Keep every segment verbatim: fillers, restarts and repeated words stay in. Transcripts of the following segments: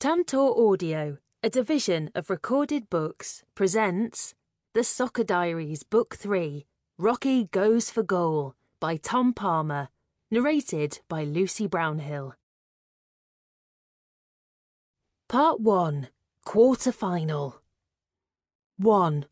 Tantor Audio, a division of Recorded Books, presents The Soccer Diaries Book three, Rocky Goes for Goal, by Tom Palmer, narrated by Lucy Brownhill. Part one, Quarter-Final. one.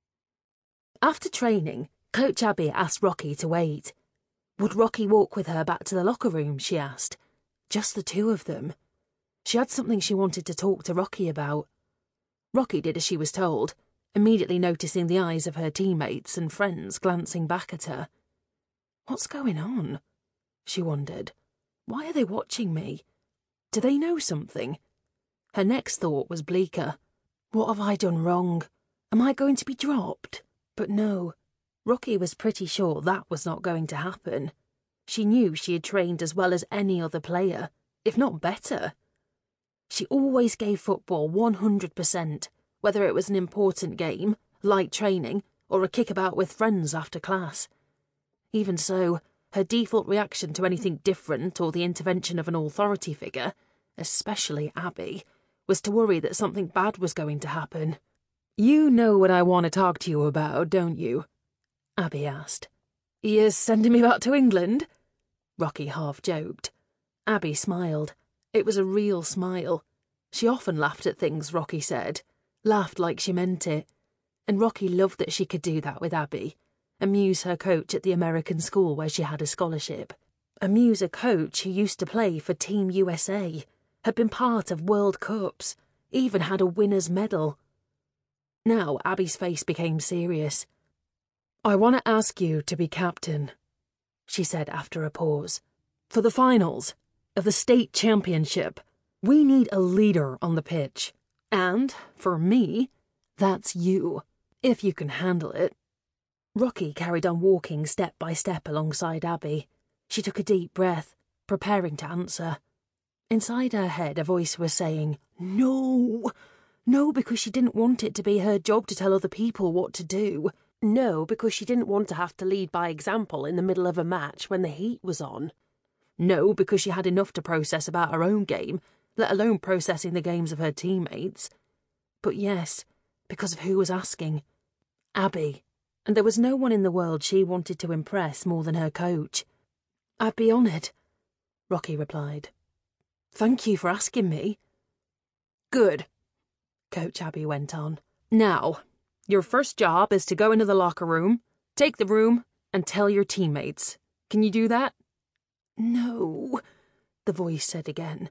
After training, Coach Abby asked Rocky to wait. Would Rocky walk with her back to the locker room, she asked. Just the two of them. She had something she wanted to talk to Rocky about. Rocky did as she was told, immediately noticing the eyes of her teammates and friends glancing back at her. What's going on? She wondered. Why are they watching me? Do they know something? Her next thought was bleaker. What have I done wrong? Am I going to be dropped? But no, Rocky was pretty sure that was not going to happen. She knew she had trained as well as any other player, if not better. She always gave football one hundred percent, whether it was an important game, light training, or a kickabout with friends after class. Even so, her default reaction to anything different or the intervention of an authority figure, especially Abby, was to worry that something bad was going to happen. "You know what I want to talk to you about, don't you?" Abby asked. "You're sending me back to England?" Rocky half joked. Abby smiled. It was a real smile. She often laughed at things Rocky said, laughed like she meant it. And Rocky loved that she could do that with Abby, amuse her coach at the American school where she had a scholarship, amuse a coach who used to play for Team U S A, had been part of World Cups, even had a winner's medal. Now Abby's face became serious. "I want to ask you to be captain," she said after a pause. "For the finals of the state championship, we need a leader on the pitch. And, for me, that's you, if you can handle it." Rocky carried on walking step by step alongside Abby. She took a deep breath, preparing to answer. Inside her head, a voice was saying, "No! No, because she didn't want it to be her job to tell other people what to do. No, because she didn't want to have to lead by example in the middle of a match when the heat was on. No, because she had enough to process about her own game, let alone processing the games of her teammates. But yes, because of who was asking. Abby. And there was no one in the world she wanted to impress more than her coach. "I'd be honoured," Rocky replied. "Thank you for asking me." "Good," Coach Abby went on. "Now, your first job is to go into the locker room, take the room, and tell your teammates. Can you do that?" "No," the voice said again.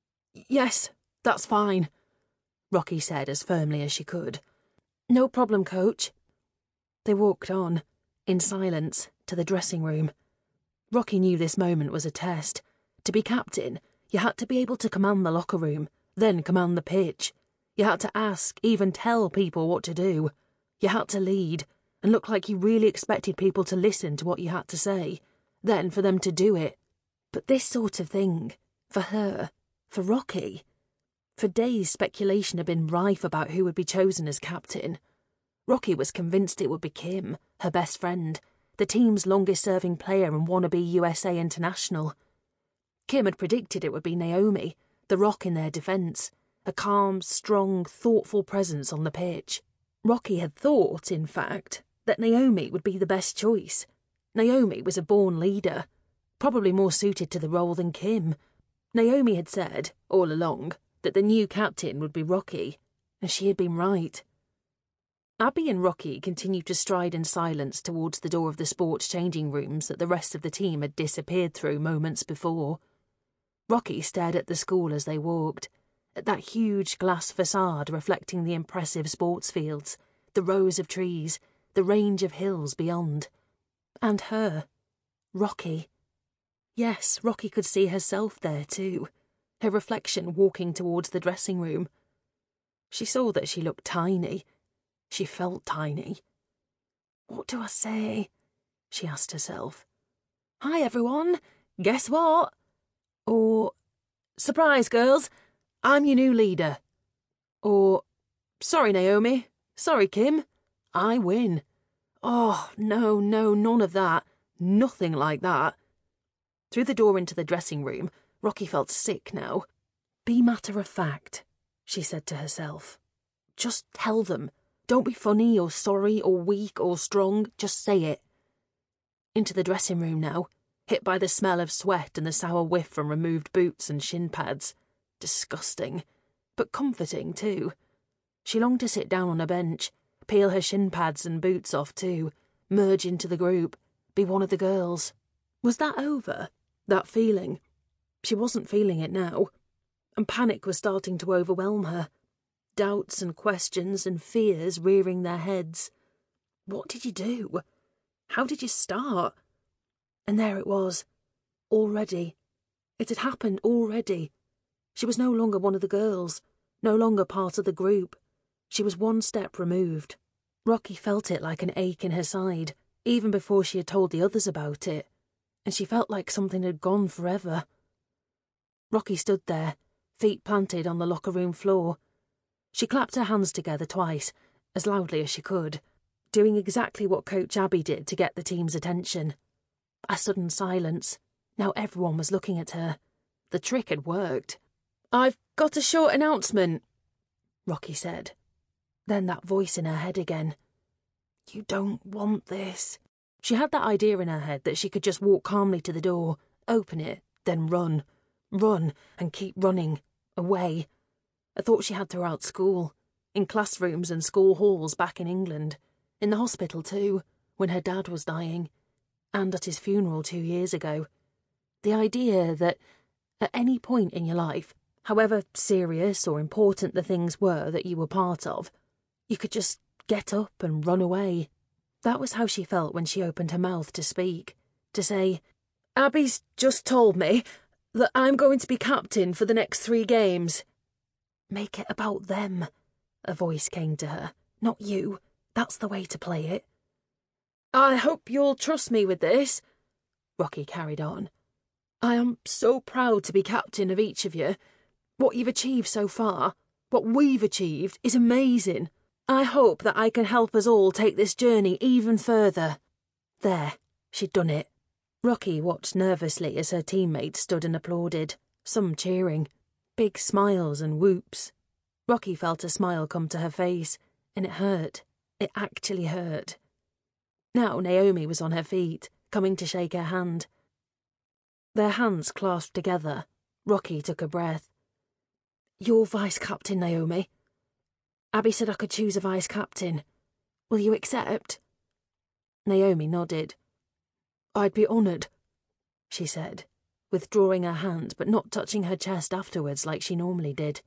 "Yes, that's fine," Rocky said as firmly as she could. "No problem, Coach." They walked on, in silence, to the dressing room. Rocky knew this moment was a test. To be captain, you had to be able to command the locker room, then command the pitch. You had to ask, even tell people what to do. You had to lead, and look like you really expected people to listen to what you had to say, then for them to do it. But this sort of thing, for her, for Rocky, for days speculation had been rife about who would be chosen as captain. Rocky was convinced it would be Kim, her best friend, the team's longest-serving player and wannabe U S A international. Kim had predicted it would be Naomi, the rock in their defence, a calm, strong, thoughtful presence on the pitch. Rocky had thought, in fact, that Naomi would be the best choice. Naomi was a born leader, probably more suited to the role than Kim. Naomi had said, all along, that the new captain would be Rocky, and she had been right. Abby and Rocky continued to stride in silence towards the door of the sports changing rooms that the rest of the team had disappeared through moments before. Rocky stared at the school as they walked, at that huge glass facade reflecting the impressive sports fields, the rows of trees, the range of hills beyond. And her, Rocky. Yes, Rocky could see herself there too, her reflection walking towards the dressing room. She saw that she looked tiny. She felt tiny. "What do I say?" she asked herself. "Hi, everyone. Guess what?" Or, "Surprise, girls. I'm your new leader." Or, "Sorry, Naomi. Sorry, Kim. I win." Oh, no, no, none of that. Nothing like that. Through the door into the dressing room, Rocky felt sick now. Be matter of fact. she said to herself. Just tell them. Don't be funny or sorry or weak or strong, just say it. Into the dressing room now, hit by the smell of sweat and the sour whiff from removed boots and shin pads. Disgusting, but comforting too. She longed to sit down on a bench, peel her shin pads and boots off too, merge into the group, be one of the girls. Was that over? That feeling? She wasn't feeling it now, and panic was starting to overwhelm her. Doubts and questions and fears rearing their heads. What did you do? How did you start? And there it was. Already. It had happened already. She was no longer one of the girls, no longer part of the group. She was one step removed. Rocky felt it like an ache in her side, even before she had told the others about it, and she felt like something had gone forever. Rocky stood there, feet planted on the locker room floor. She clapped her hands together twice, as loudly as she could, doing exactly what Coach Abby did to get the team's attention. A sudden silence. Now everyone was looking at her. The trick had worked. "I've got a short announcement," Rocky said. Then that voice in her head again. "You don't want this." She had that idea in her head that she could just walk calmly to the door, open it, then run. Run, and keep running. Away. A thought she had throughout school, in classrooms and school halls back in England, in the hospital too, when her dad was dying, and at his funeral two years ago. The idea that, at any point in your life, however serious or important the things were that you were part of, you could just get up and run away. That was how she felt when she opened her mouth to speak, to say, "Abby's just told me that I'm going to be captain for the next three games." "Make it about them," a voice came to her. "Not you. That's the way to play it." "I hope you'll trust me with this," Rocky carried on. "I am so proud to be captain of each of you. What you've achieved so far, what we've achieved, is amazing. I hope that I can help us all take this journey even further." There, she'd done it. Rocky watched nervously as her teammates stood and applauded, some cheering. Big smiles and whoops. Rocky felt a smile come to her face, and it hurt. It actually hurt. Now Naomi was on her feet, coming to shake her hand. Their hands clasped together. Rocky took a breath. "You're vice-captain, Naomi. Abby said I could choose a vice-captain. Will you accept?" Naomi nodded. "I'd be honoured," she said, withdrawing her hand but not touching her chest afterwards like she normally did.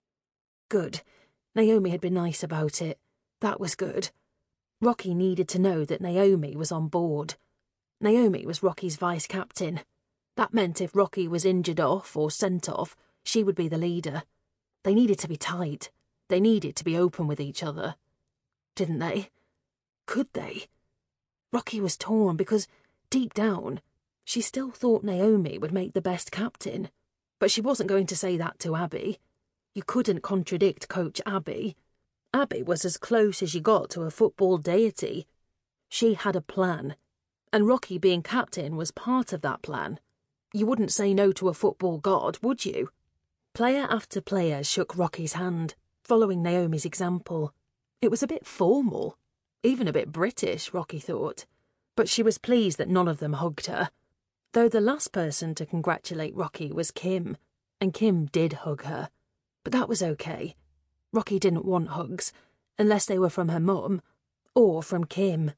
Good. Naomi had been nice about it. That was good. Rocky needed to know that Naomi was on board. Naomi was Rocky's vice-captain. That meant if Rocky was injured off or sent off, she would be the leader. They needed to be tight. They needed to be open with each other. Didn't they? Could they? Rocky was torn because, deep down, she still thought Naomi would make the best captain. But she wasn't going to say that to Abby. You couldn't contradict Coach Abby. Abby was as close as you got to a football deity. She had a plan, and Rocky being captain was part of that plan. You wouldn't say no to a football god, would you? Player after player shook Rocky's hand, following Naomi's example. It was a bit formal, even a bit British, Rocky thought, but she was pleased that none of them hugged her. Though the last person to congratulate Rocky was Kim, and Kim did hug her. But that was okay. Rocky didn't want hugs, unless they were from her mum, or from Kim.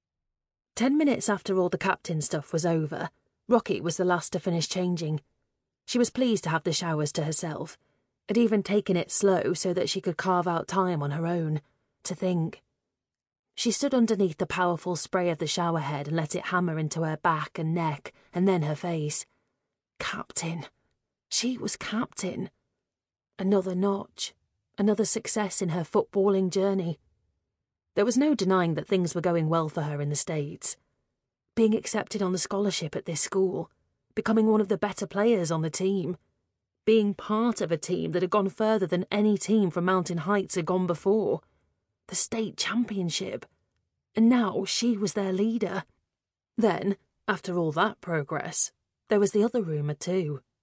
Ten minutes after all the captain stuff was over, Rocky was the last to finish changing. She was pleased to have the showers to herself, had even taken it slow so that she could carve out time on her own, to think. She stood underneath the powerful spray of the shower head and let it hammer into her back and neck, and then her face. Captain. She was captain. Another notch. Another success in her footballing journey. There was no denying that things were going well for her in the States. Being accepted on the scholarship at this school, becoming one of the better players on the team, being part of a team that had gone further than any team from Mountain Heights had gone before. The state championship. And now she was their leader. Then, after all that progress, there was the other rumour too.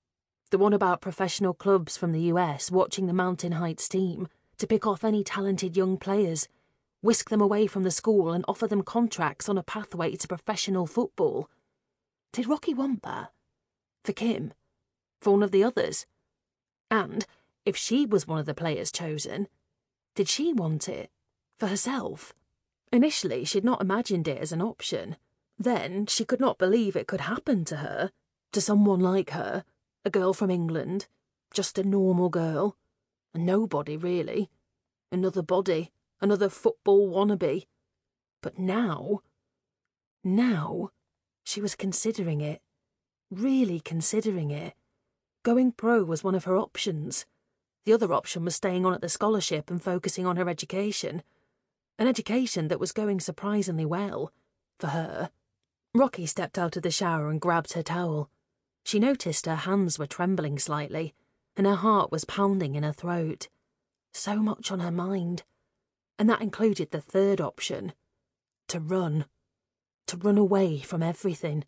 The one about professional clubs from the U S watching the Mountain Heights team to pick off any talented young players, whisk them away from the school and offer them contracts on a pathway to professional football. Did Rocky want that? For Kim? For one of the others? And, if she was one of the players chosen, did she want it? For herself? Initially, she'd not imagined it as an option. Then, she could not believe it could happen to her, to someone like her, a girl from England, just a normal girl. A nobody, really. Another body, another football wannabe. But now... Now, she was considering it. Really considering it. Going pro was one of her options. The other option was staying on at the scholarship and focusing on her education. An education that was going surprisingly well, for her. Rocky stepped out of the shower and grabbed her towel. She noticed her hands were trembling slightly, and her heart was pounding in her throat. So much on her mind. And that included the third option. To run. To run away from everything.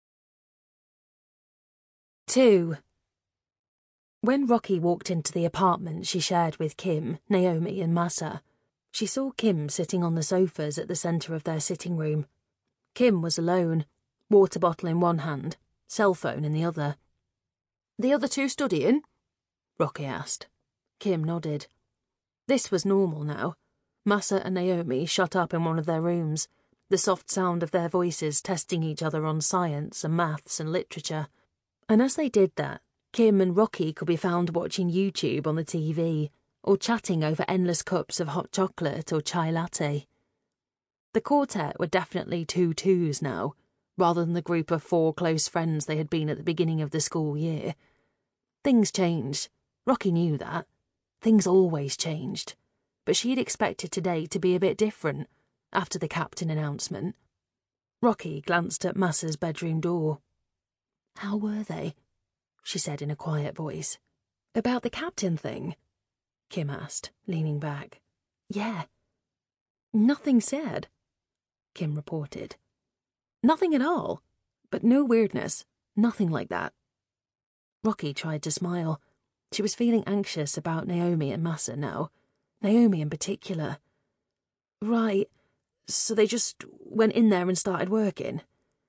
Two. When Rocky walked into the apartment she shared with Kim, Naomi and Masa, she saw Kim sitting on the sofas at the centre of their sitting room. Kim was alone, water bottle in one hand, cell phone in the other. "The other two studying?" Rocky asked. Kim nodded. This was normal now. Masa and Naomi shut up in one of their rooms, the soft sound of their voices testing each other on science and maths and literature. And as they did that, Kim and Rocky could be found watching YouTube on the T V, or chatting over endless cups of hot chocolate or chai latte. The quartet were definitely two twos now, rather than the group of four close friends they had been at the beginning of the school year. Things changed. Rocky knew that. Things always changed. But she had expected today to be a bit different, after the captain announcement. Rocky glanced at Masa's bedroom door. "How were they?" she said in a quiet voice. "About the captain thing?" Kim asked, leaning back. "Yeah." "Nothing said," Kim reported. "Nothing at all. But no weirdness. Nothing like that." Rocky tried to smile. She was feeling anxious about Naomi and Masa now. Naomi in particular. "Right, so they just went in there and started working?"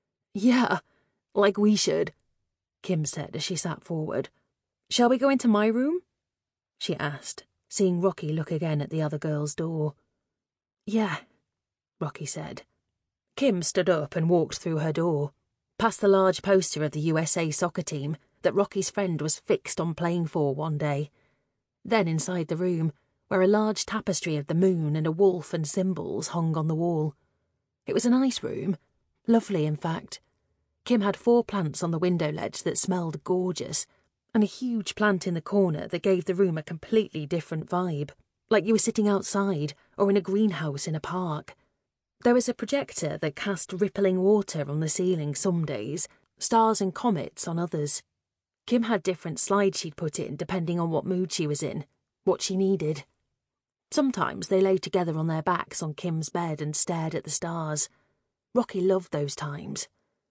"Yeah, like we should," Kim said as she sat forward. "Shall we go into my room?" she asked, seeing Rocky look again at the other girl's door. "Yeah," Rocky said. Kim stood up and walked through her door, past the large poster of the U S A soccer team that Rocky's friend was fixed on playing for one day. Then inside the room, where a large tapestry of the moon and a wolf and symbols hung on the wall. It was a nice room. Lovely, in fact. Kim had four plants on the window ledge that smelled gorgeous, and a huge plant in the corner that gave the room a completely different vibe, like you were sitting outside or in a greenhouse in a park. There was a projector that cast rippling water on the ceiling some days, stars and comets on others. Kim had different slides she'd put in depending on what mood she was in, what she needed. Sometimes they lay together on their backs on Kim's bed and stared at the stars. Rocky loved those times.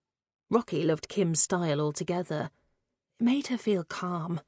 Rocky loved Kim's style altogether. It made her feel calm.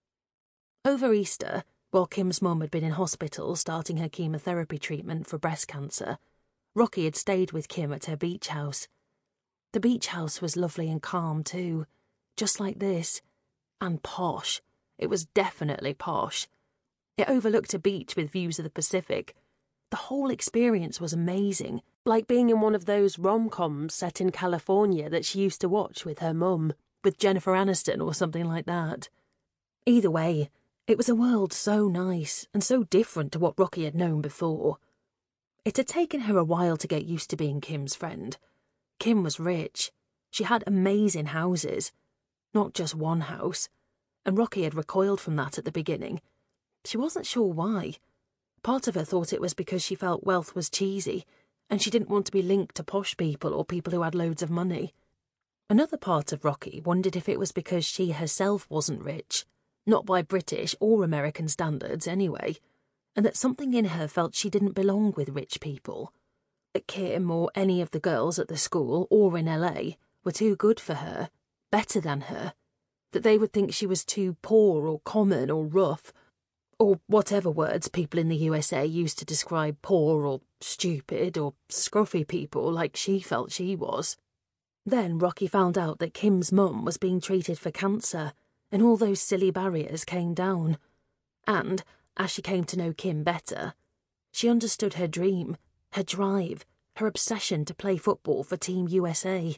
Over Easter, while Kim's mum had been in hospital starting her chemotherapy treatment for breast cancer, Rocky had stayed with Kim at her beach house. The beach house was lovely and calm too, just like this. And posh. It was definitely posh. It overlooked a beach with views of the Pacific. The whole experience was amazing, like being in one of those rom-coms set in California that she used to watch with her mum, with Jennifer Aniston or something like that. Either way, it was a world so nice and so different to what Rocky had known before. It had taken her a while to get used to being Kim's friend. Kim was rich. She had amazing houses. Not just one house. And Rocky had recoiled from that at the beginning. She wasn't sure why. Part of her thought it was because she felt wealth was cheesy, and she didn't want to be linked to posh people or people who had loads of money. Another part of Rocky wondered if it was because she herself wasn't rich, not by British or American standards anyway, and that something in her felt she didn't belong with rich people. That Kim or any of the girls at the school or in L A were too good for her, better than her. that they would think she was too poor or common or rough, or whatever words people in the U S A used to describe poor or stupid or scruffy people like she felt she was. Then Rocky found out that Kim's mum was being treated for cancer, and all those silly barriers came down. And, as she came to know Kim better, she understood her dream, her drive, her obsession to play football for Team U S A.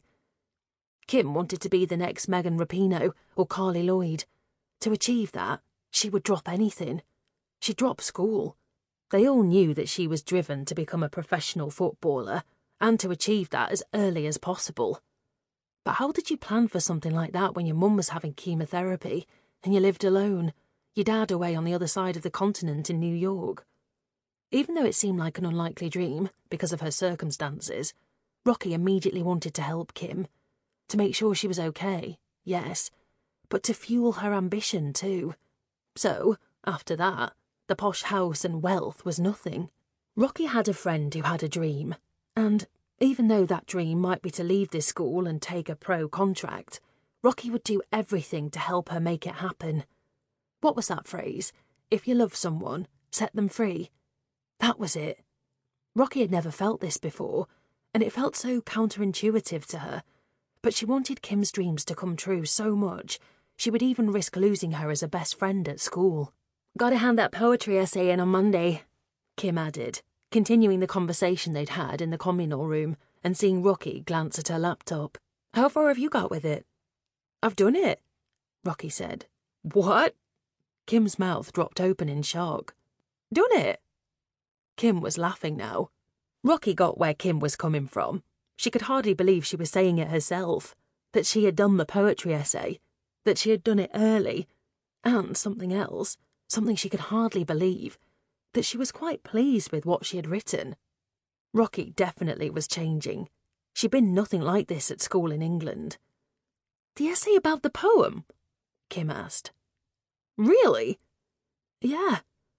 Kim wanted to be the next Megan Rapinoe or Carly Lloyd. To achieve that, she would drop anything. She'd drop school. They all knew that she was driven to become a professional footballer and to achieve that as early as possible. But how did you plan for something like that when your mum was having chemotherapy and you lived alone, your dad away on the other side of the continent in New York? Even though it seemed like an unlikely dream because of her circumstances, Rocky immediately wanted to help Kim. To make sure she was okay, yes, but to fuel her ambition too. So, after that, the posh house and wealth was nothing. Rocky had a friend who had a dream, and even though that dream might be to leave this school and take a pro contract, Rocky would do everything to help her make it happen. What was that phrase? If you love someone, set them free. That was it. Rocky had never felt this before, and it felt so counterintuitive to her. But she wanted Kim's dreams to come true so much, she would even risk losing her as a best friend at school. "Gotta hand that poetry essay in on Monday," Kim added, continuing the conversation they'd had in the communal room and seeing Rocky glance at her laptop. "How far have you got with it?" "I've done it," Rocky said. "What?" Kim's mouth dropped open in shock. "Done it?" Kim was laughing now. Rocky got where Kim was coming from. She could hardly believe she was saying it herself, that she had done the poetry essay, that she had done it early, and something else, something she could hardly believe, that she was quite pleased with what she had written. Rocky definitely was changing. She'd been nothing like this at school in England. "The essay about the poem?" Kim asked. "Really?" "Yeah."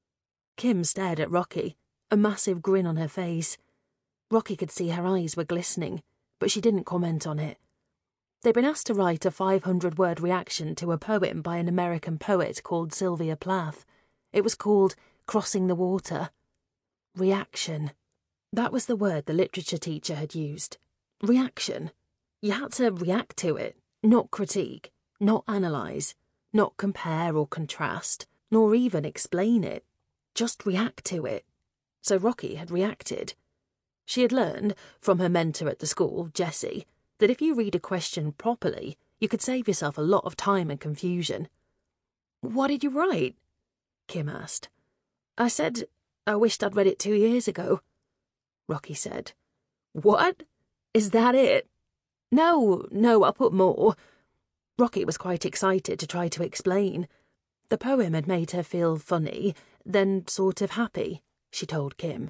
Kim stared at Rocky, a massive grin on her face. Rocky could see her eyes were glistening, but she didn't comment on it. They'd been asked to write a five hundred word reaction to a poem by an American poet called Sylvia Plath. It was called Crossing the Water. Reaction. That was the word the literature teacher had used. Reaction. You had to react to it, not critique, not analyse, not compare or contrast, nor even explain it. Just react to it. So Rocky had reacted. She had learned, from her mentor at the school, Jessie, that if you read a question properly, you could save yourself a lot of time and confusion. "What did you write?" Kim asked. "I said I wished I'd read it two years ago," Rocky said. "What? Is that it?" No, no, I'll put more." Rocky was quite excited to try to explain. The poem had made her feel funny, then sort of happy, she told Kim.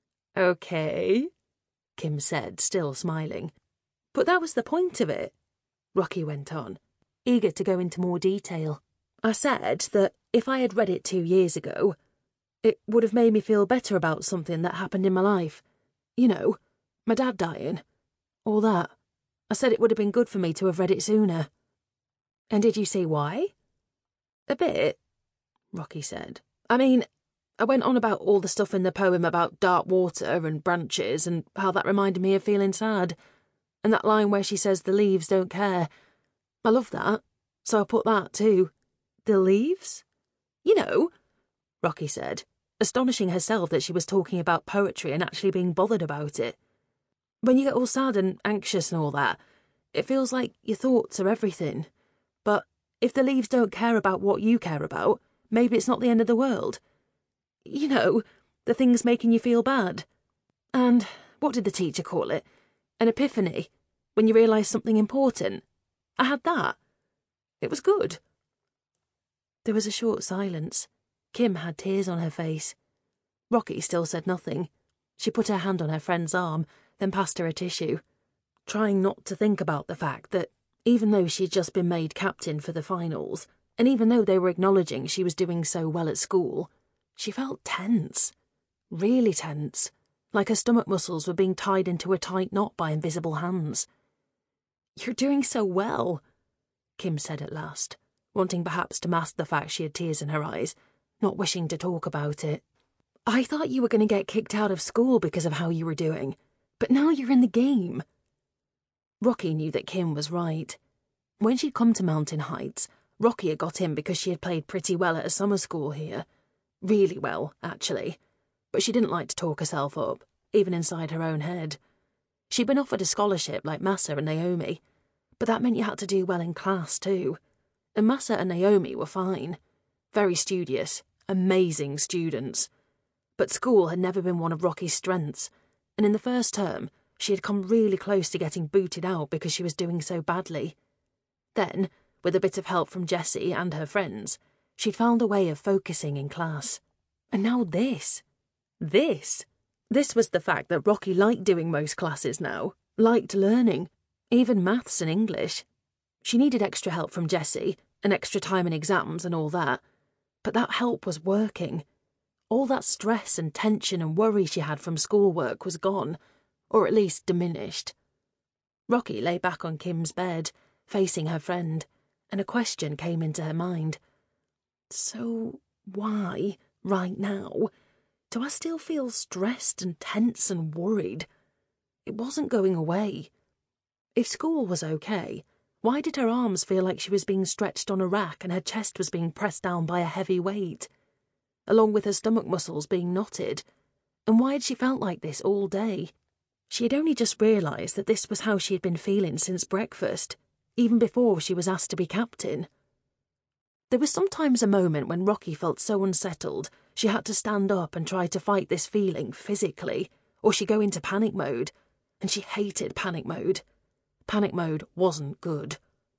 "Okay," Kim said, still smiling. "But that was the point of it," Rocky went on, eager to go into more detail. "I said that if I had read it two years ago, it would have made me feel better about something that happened in my life. You know, my dad dying. All that. I said it would have been good for me to have read it sooner." "And did you say why?" "A bit," Rocky said. "I mean, I went on about all the stuff in the poem about dark water and branches and how that reminded me of feeling sad. And that line where she says the leaves don't care. I love that, so I put that too." "The leaves?" "You know," Rocky said, astonishing herself that she was talking about poetry and actually being bothered about it. "When you get all sad and anxious and all that, it feels like your thoughts are everything. But if the leaves don't care about what you care about, maybe it's not the end of the world. You know, the things making you feel bad. And what did the teacher call it? An epiphany, when you realise something important. I had that. It was good." There was a short silence. Kim had tears on her face. Rocky still said nothing. She put her hand on her friend's arm, then passed her a tissue, trying not to think about the fact that, even though she'd just been made captain for the finals, and even though they were acknowledging she was doing so well at school, she felt tense. Really tense. Like her stomach muscles were being tied into a tight knot by invisible hands. "You're doing so well," Kim said at last. wanting perhaps to mask the fact she had tears in her eyes, not wishing to talk about it. "I thought you were going to get kicked out of school because of how you were doing, but now you're in the game." Rocky knew that Kim was right. When she'd come to Mountain Heights, Rocky had got in because she had played pretty well at a summer school here. Really well, actually. But she didn't like to talk herself up, even inside her own head. She'd been offered a scholarship like Massa and Naomi, but that meant you had to do well in class too. And Massa and Naomi were fine. Very studious, amazing students. But school had never been one of Rocky's strengths, and in the first term, she had come really close to getting booted out because she was doing so badly. Then, with a bit of help from Jessie and her friends, she'd found a way of focusing in class. And now this. This. This was the fact that Rocky liked doing most classes now, liked learning, even maths and English. She needed extra help from Jessie, and extra time in exams and all that, but that help was working. All that stress and tension and worry she had from schoolwork was gone, or at least diminished. Rocky lay back on Kim's bed, facing her friend, and a question came into her mind. So why, right now, do I still feel stressed and tense and worried? It wasn't going away. If school was okay, why did her arms feel like she was being stretched on a rack and her chest was being pressed down by a heavy weight, along with her stomach muscles being knotted? And why had she felt like this all day? She had only just realised that this was how she had been feeling since breakfast, even before she was asked to be captain. There was sometimes a moment when Rocky felt so unsettled she had to stand up and try to fight this feeling physically, or she'd go into panic mode, and she hated panic mode. Panic mode wasn't good.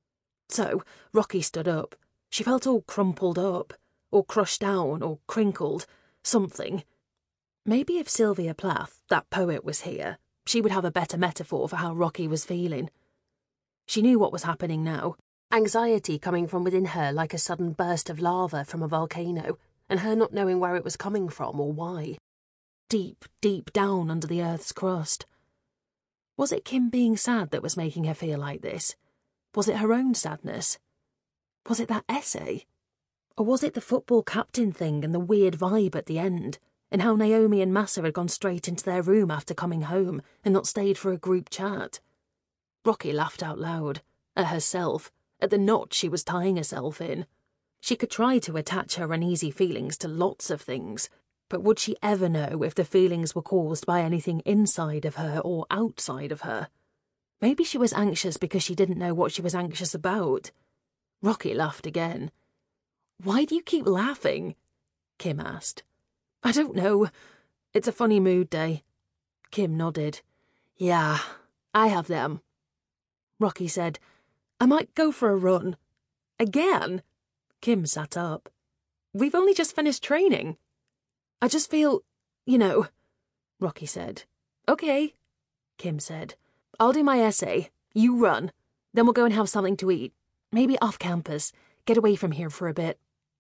So, Rocky stood up. She felt all crumpled up, or crushed down, or crinkled, something. Maybe if Sylvia Plath, that poet, was here, she would have a better metaphor for how Rocky was feeling. She knew what was happening now. Anxiety coming from within her like a sudden burst of lava from a volcano, and her not knowing where it was coming from or why. Deep, deep down under the Earth's crust. Was it Kim being sad that was making her feel like this? Was it her own sadness? Was it that essay? Or was it the football captain thing and the weird vibe at the end, and how Naomi and Massa had gone straight into their room after coming home and not stayed for a group chat? Rocky laughed out loud, at herself, at the knot she was tying herself in. She could try to attach her uneasy feelings to lots of things, but would she ever know if the feelings were caused by anything inside of her or outside of her? Maybe she was anxious because she didn't know what she was anxious about. Rocky laughed again. "Why do you keep laughing?" Kim asked. "I don't know. It's a funny mood day." Kim nodded. "Yeah, I have them." Rocky said, "I might go for a run." "Again?" Kim sat up. "We've only just finished training." "I just feel, you know," Rocky said. "Okay," Kim said. "I'll do my essay. You run. Then we'll go and have something to eat. Maybe off campus. Get away from here for a bit."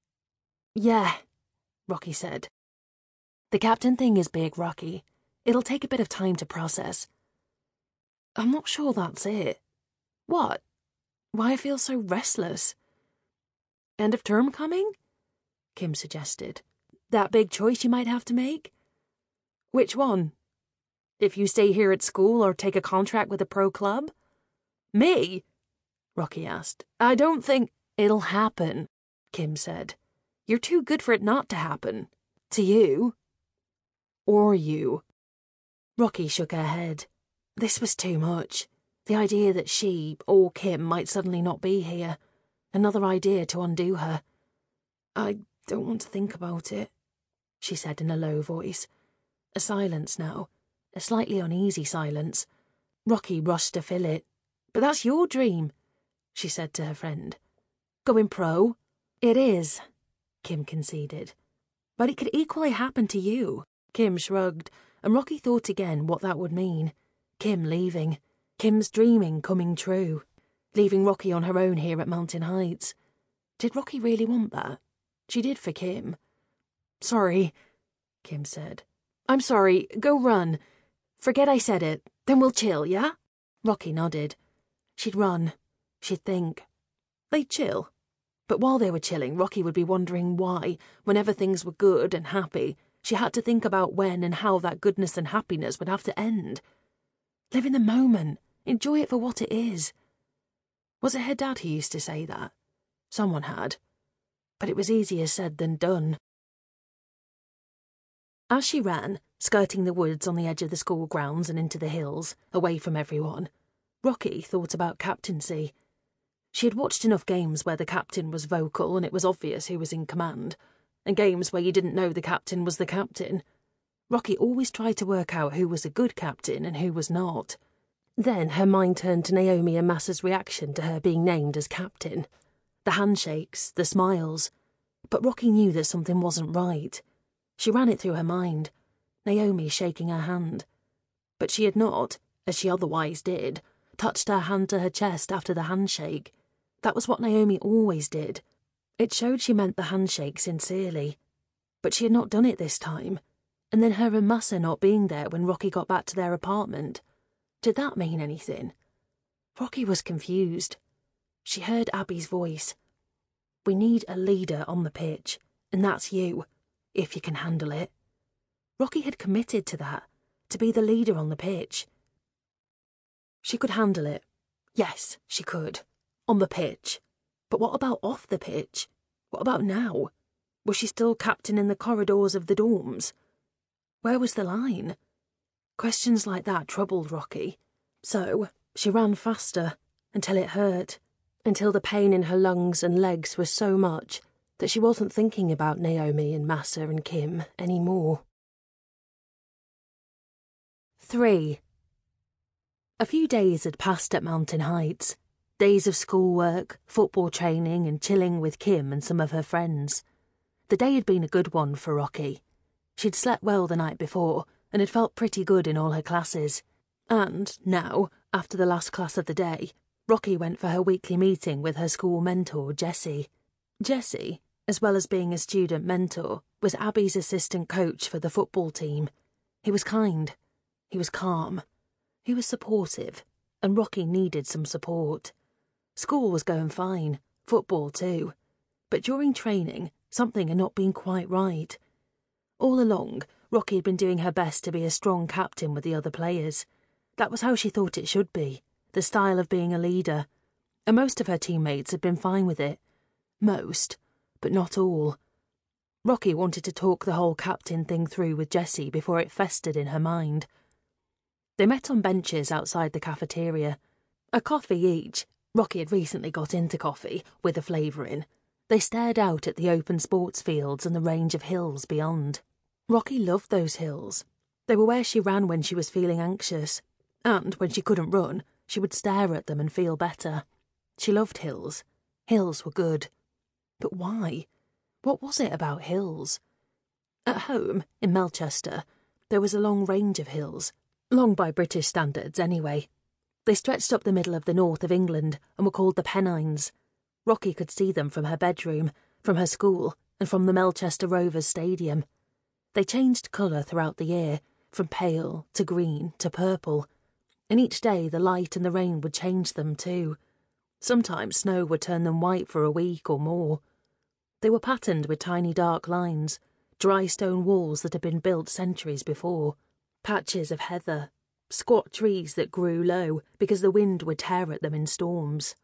"Yeah," Rocky said. "The captain thing is big, Rocky. It'll take a bit of time to process." "I'm not sure that's it." "What?" "Why I feel so restless." "End of term coming?" Kim suggested. "That big choice you might have to make?" "Which one? If you stay here at school or take a contract with a pro club?" "Me?" Rocky asked. "I don't think—" "It'll happen," Kim said. "You're too good for it not to happen. To you. Or you." Rocky shook her head. This was too much. The idea that she, or Kim, might suddenly not be here. Another idea to undo her. "I don't want to think about it," she said in a low voice. A silence now. A slightly uneasy silence. Rocky rushed to fill it. "But that's your dream," she said to her friend. "Going pro?" "It is," Kim conceded. "But it could equally happen to you." Kim shrugged, and Rocky thought again what that would mean. Kim leaving. Kim's dreaming coming true. Leaving Rocky on her own here at Mountain Heights. Did Rocky really want that? She did for Kim. "Sorry," Kim said. "I'm sorry. Go run. Forget I said it. Then we'll chill, yeah?" Rocky nodded. She'd run. She'd think. They'd chill. But while they were chilling, Rocky would be wondering why, whenever things were good and happy, she had to think about when and how that goodness and happiness would have to end. Live in the moment. Enjoy it for what it is. Was it her dad who used to say that? Someone had. But it was easier said than done. As she ran, skirting the woods on the edge of the school grounds and into the hills, away from everyone, Rocky thought about captaincy. She had watched enough games where the captain was vocal and it was obvious who was in command, and games where you didn't know the captain was the captain. Rocky always tried to work out who was a good captain and who was not. Then her mind turned to Naomi and Massa's reaction to her being named as captain. The handshakes, the smiles. But Rocky knew that something wasn't right. She ran it through her mind, Naomi shaking her hand. But she had not, as she otherwise did, touched her hand to her chest after the handshake. That was what Naomi always did. It showed she meant the handshake sincerely. But she had not done it this time. And then her and Massa not being there when Rocky got back to their apartment. Did that mean anything? Rocky was confused. She heard Abby's voice. We need a leader on the pitch, and that's you, if you can handle it. Rocky had committed to that, to be the leader on the pitch. She could handle it. Yes, she could. On the pitch. But what about off the pitch? What about now? Was she still captain in the corridors of the dorms? Where was the line? Questions like that troubled Rocky. So she ran faster, until it hurt, until the pain in her lungs and legs was so much that she wasn't thinking about Naomi and Massa and Kim anymore. Three. A few days had passed at Mountain Heights. Days of schoolwork, football training, and chilling with Kim and some of her friends. The day had been a good one for Rocky. She'd slept well the night before and had felt pretty good in all her classes. And now, after the last class of the day, Rocky went for her weekly meeting with her school mentor, Jessie. Jessie, as well as being a student mentor, was Abby's assistant coach for the football team. He was kind. He was calm. He was supportive, and Rocky needed some support. School was going fine, football too. But during training, something had not been quite right. All along, Rocky had been doing her best to be a strong captain with the other players. That was how she thought it should be, the style of being a leader. And most of her teammates had been fine with it. Most, but not all. Rocky wanted to talk the whole captain thing through with Jessie before it festered in her mind. They met on benches outside the cafeteria. A coffee each. Rocky had recently got into coffee, with a flavour in. They stared out at the open sports fields and the range of hills beyond. Rocky loved those hills. They were where she ran when she was feeling anxious, and when she couldn't run, she would stare at them and feel better. She loved hills. Hills were good. But why? What was it about hills? At home, in Melchester, there was a long range of hills. Long by British standards, anyway. They stretched up the middle of the north of England and were called the Pennines. Rocky could see them from her bedroom, from her school, and from the Melchester Rovers Stadium. They changed colour throughout the year, from pale to green to purple, and each day the light and the rain would change them too. Sometimes snow would turn them white for a week or more. They were patterned with tiny dark lines, dry stone walls that had been built centuries before, patches of heather, squat trees that grew low because the wind would tear at them in storms.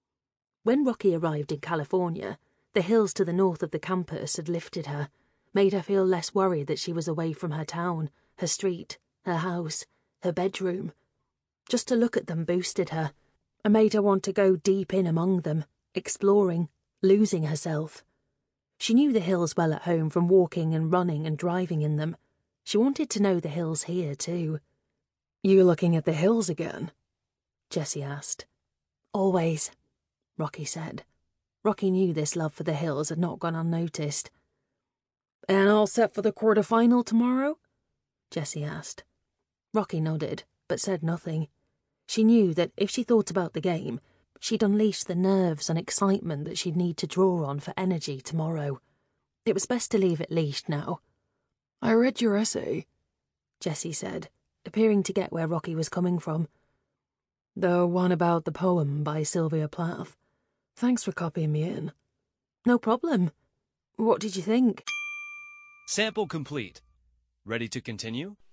When Rocky arrived in California, the hills to the north of the campus had lifted her, made her feel less worried that she was away from her town, her street, her house, her bedroom. Just to look at them boosted her, and made her want to go deep in among them, exploring, losing herself. She knew the hills well at home from walking and running and driving in them. She wanted to know the hills here too. "You looking at the hills again?" Jessie asked. "Always," Rocky said. Rocky knew this love for the hills had not gone unnoticed. "And all set for the quarter-final tomorrow?" Jessie asked. Rocky nodded, but said nothing. She knew that if she thought about the game, she'd unleash the nerves and excitement that she'd need to draw on for energy tomorrow. It was best to leave it leashed now. "I read your essay," Jessie said, appearing to get where Rocky was coming from. "The one about the poem by Sylvia Plath. Thanks for copying me in. No problem. What did you think? Sample complete. Ready to continue?